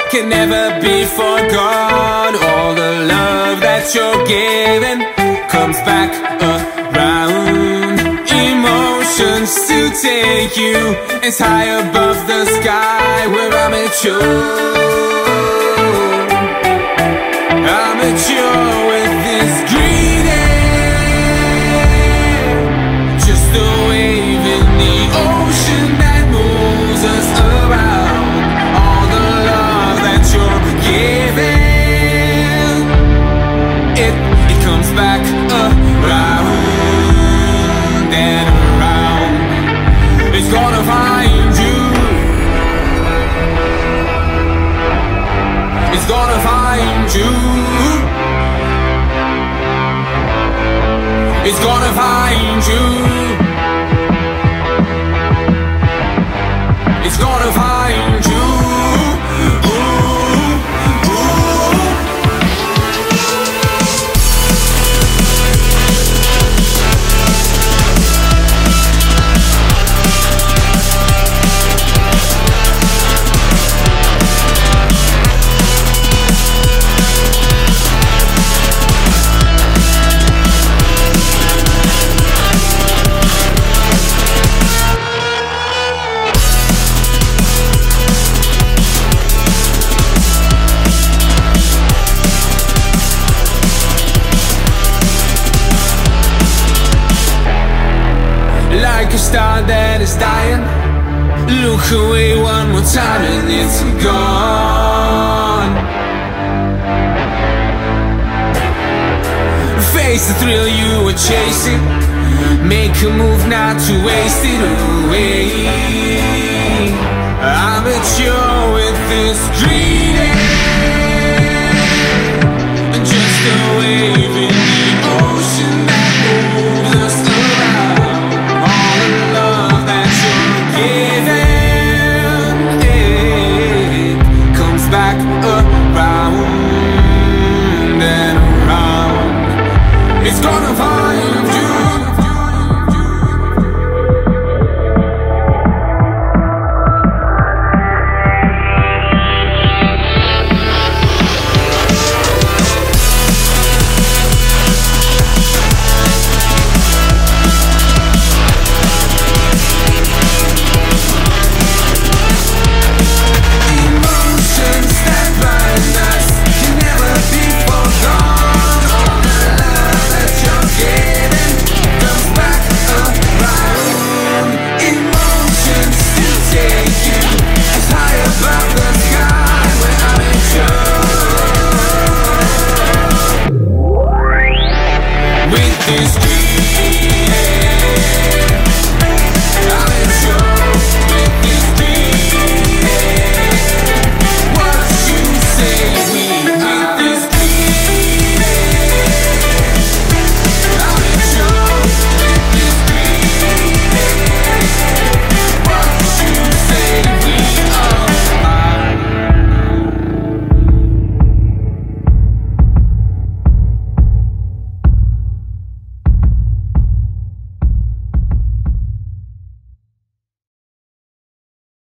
can never be forgone. All the love that you're giving comes back around. Emotions to take you as high above the sky where I'm at you. I'm at you with this greeting, just a wave in the ocean that moves us around. All the love that you're giving, it comes back around and around. It's gonna find you. It's gonna find you. It's gonna find you. It's gonna find you. Like a star that is dying, look away one more time and it's gone. Face the thrill you were chasing, make a move not to waste it away. I'm at you with this greeting.